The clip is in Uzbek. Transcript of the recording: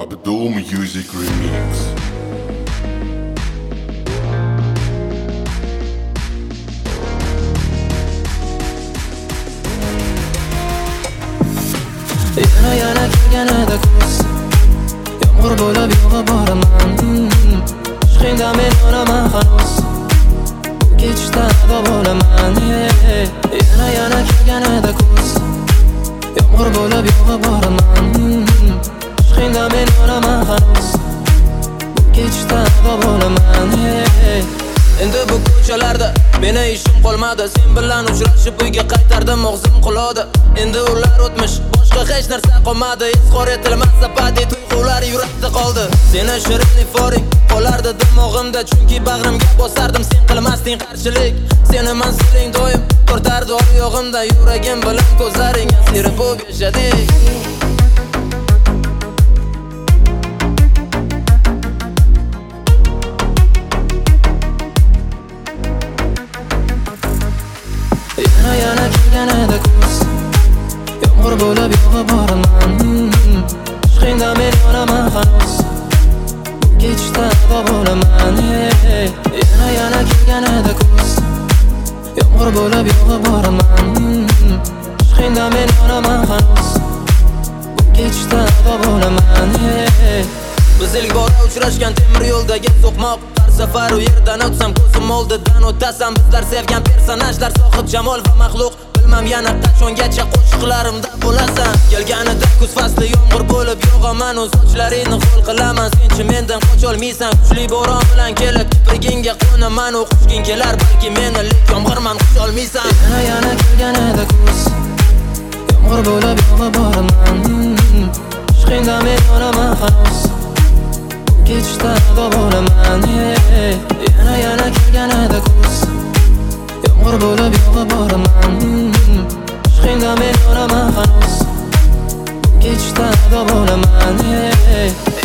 Abdul Music Remix. Yana kelganida kuz yomg'ir bo'lib yog'ib boraman. Ishqingda men yonaman hanuz, bu kechda ado bo'laman. Yana kelganida kuz yomg'ir bo'lib yog'ib boraman. Ishqingda men yonaman hanuz, bu kechda ado bo'laman. Endi bu ko'chalarda meni ishim qolmadi. Sen bilan uchrashib uyga qaytardim, og'zim quladi. Endi ular o'tmish, boshqa hech narsa qolmadi. Izhor etilmas zapati tuyg'ular yurakda qoldi. Seni shirin iforing qolardi dimog'imda, chunki bag'rimga bosardim sen qilmasding qarshilik. Seni manziling doim tortardi oyog'imda, yuragim bilan ko'zlaring asir bo'lib yashadik. Yana kelganida kuz yomg'ir bo'lib yog'ib boraman. Ishqingda men yonaman hanuz, bu kechda ado bo'laman. Yana kelganida kuz yomg'ir bo'lib yog'ib boraman. Ishqingda men yonaman hanuz, bu kechda ado bo'laman. Biz ilk bora uchrashgan temir yo'ldagi so'qmoq. Har safar u yerdan o'tsam ko'zim oldidan o'tasan. Bizlar sevgan personajlar, sohib jamol va maxluq. Bilmam yana qachongacha qo'shiqlarimda bo'lasan. Kelganida kuz fasli yomg'ir bo'lib yog'aman. O'z sochlaringni qo'l qilaman, senchi mendan qocholmaysan. Kuchli bo'ron bilan kelib kiprigingga qo'naman. O'qishging kelar balki meni, lek yomg'irman qusholmaysan. Yana kelganida kuz yomg'ir bo'lib yog'ib boraman. Ishqingda men yonaman hanuz, kechda ado bo'laman. Yana kelganida kuz yomg'ir bo'lib yog'ib boraman. Ishqingda men yonaman hanuz, kechda ado bo'laman.